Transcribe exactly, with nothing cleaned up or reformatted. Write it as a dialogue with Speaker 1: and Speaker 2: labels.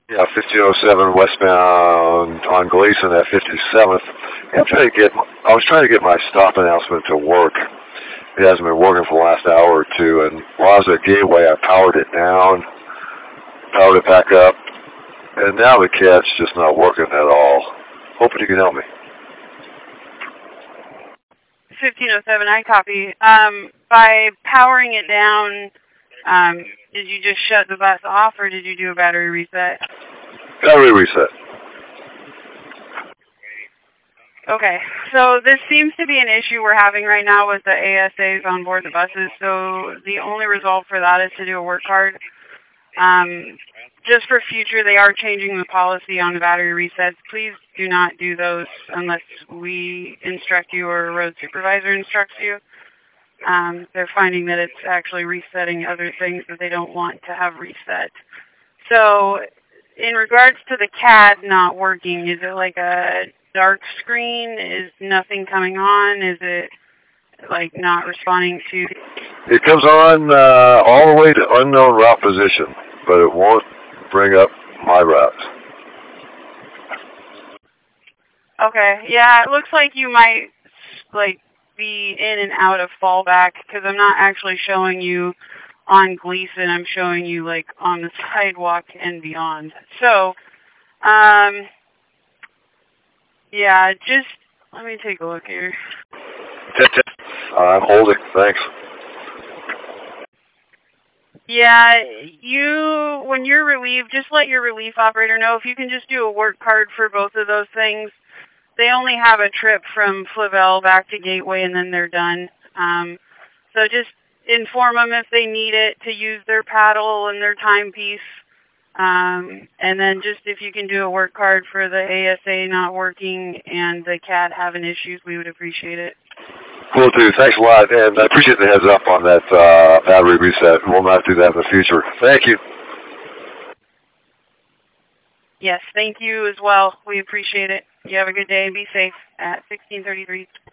Speaker 1: Yeah, fifteen oh seven westbound on Gleason at fifty-seventh. I'm trying to get. I was trying to get my stop announcement to work. It hasn't been working for the last hour or two, and while I was at Gateway, I powered it down, powered it back up, and now the cat's just not working at all. Hoping you can help me.
Speaker 2: fifteen oh seven, I copy. Um, by powering it down, um, did you just shut the bus off, or did you do a battery reset?
Speaker 1: Battery reset.
Speaker 2: Okay, so this seems to be an issue we're having right now with the A S As on board the buses, so the only result for that is to do a work card. Um, just for future, they are changing the policy on the battery resets. Please do not do those unless we instruct you or a road supervisor instructs you. Um, they're finding that it's actually resetting other things that they don't want to have reset. So in regards to the C A D not working, is it like a dark screen? Is nothing coming on? Is it like not responding to?
Speaker 1: It comes on uh, all the way to unknown route position, but it won't bring up my route.
Speaker 2: Okay, yeah, it looks like you might like be in and out of fallback because I'm not actually showing you on Gleason. I'm showing you like on the sidewalk and beyond. So, um, yeah, just let me take a look here.
Speaker 1: I'm holding. Thanks.
Speaker 2: Yeah, you, when you're relieved, just let your relief operator know. If you can just do a work card for both of those things. They only have a trip from Flavel back to Gateway, and then they're done. Um, so just inform them if they need it to use their paddle and their timepiece. Um, and then just if you can do a work card for the A S A not working and the C A D having issues, we would appreciate it.
Speaker 1: Will do. Thanks a lot, and I appreciate the heads up on that uh, battery reset. We'll not do that in the future. Thank you.
Speaker 2: Yes, thank you as well. We appreciate it. You have a good day and be safe at sixteen thirty-three.